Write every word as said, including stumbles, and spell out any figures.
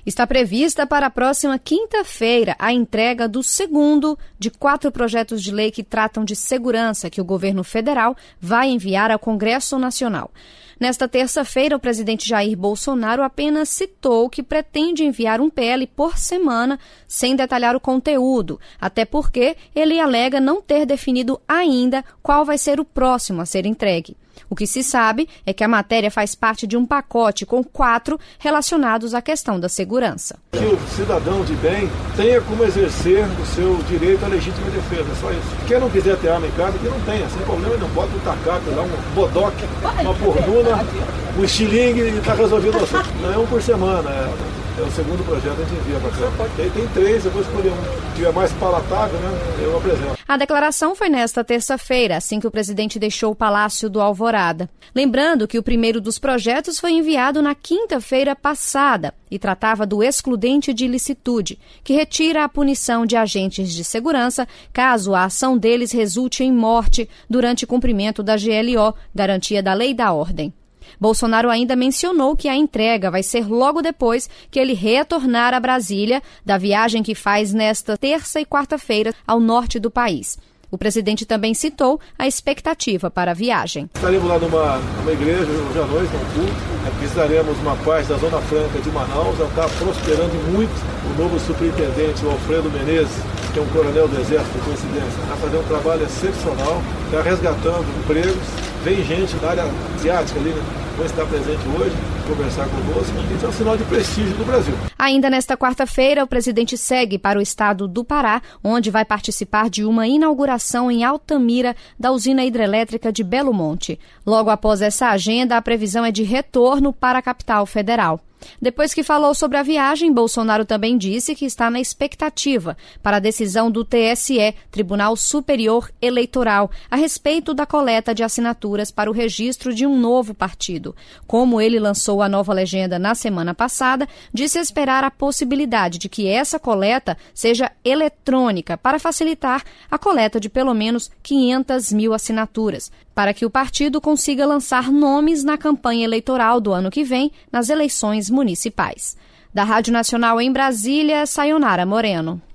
Está prevista para a próxima quinta-feira a entrega do segundo de quatro projetos de lei que tratam de segurança que o governo federal vai enviar ao Congresso Nacional. Nesta terça-feira, o presidente Jair Bolsonaro apenas citou que pretende enviar um P L por semana, sem detalhar o conteúdo, até porque ele alega não ter definido ainda qual vai ser o próximo a ser entregue. O que se sabe é que a matéria faz parte de um pacote com quatro relacionados à questão da segurança. Que o cidadão de bem tenha como exercer o seu direito à legítima defesa, é só isso. Quem não quiser ter arma em casa, que não tenha, sem problema, não bota um tacape, dá um bodoque, uma borduna, um estilingue e está resolvido o assunto. Não é um por semana, é... É o segundo projeto que a gente envia para cá. Tem, tem três, eu vou escolher um. Se tiver mais palatável, né, eu apresento. A declaração foi nesta terça-feira, assim que o presidente deixou o Palácio do Alvorada. Lembrando que o primeiro dos projetos foi enviado na quinta-feira passada e tratava do excludente de ilicitude, que retira a punição de agentes de segurança caso a ação deles resulte em morte durante cumprimento da G L O, Garantia da Lei e da Ordem. Bolsonaro ainda mencionou que a entrega vai ser logo depois que ele retornar a Brasília da viagem que faz nesta terça e quarta-feira ao norte do país. O presidente também citou a expectativa para a viagem. Estaremos lá numa, numa igreja hoje à noite, num culto. Visitaremos uma parte da Zona Franca de Manaus. Já está prosperando muito o novo superintendente, o Alfredo Menezes, que é um coronel do Exército, por coincidência. Está fazendo um trabalho excepcional, está resgatando empregos. Vem gente da área asiática ali, né? Vai estar presente hoje, conversar conosco. Isso é um sinal de prestígio do Brasil. Ainda nesta quarta-feira, o presidente segue para o estado do Pará, onde vai participar de uma inauguração em Altamira da usina hidrelétrica de Belo Monte. Logo após essa agenda, a previsão é de retorno para a capital federal. Depois que falou sobre a viagem, Bolsonaro também disse que está na expectativa para a decisão do T S E, Tribunal Superior Eleitoral, a respeito da coleta de assinaturas para o registro de um novo partido. Como ele lançou a nova legenda na semana passada, disse esperar a possibilidade de que essa coleta seja eletrônica para facilitar a coleta de pelo menos quinhentas mil assinaturas, para que o partido consiga lançar nomes na campanha eleitoral do ano que vem, nas eleições municipais. Da Rádio Nacional em Brasília, Sayonara Moreno.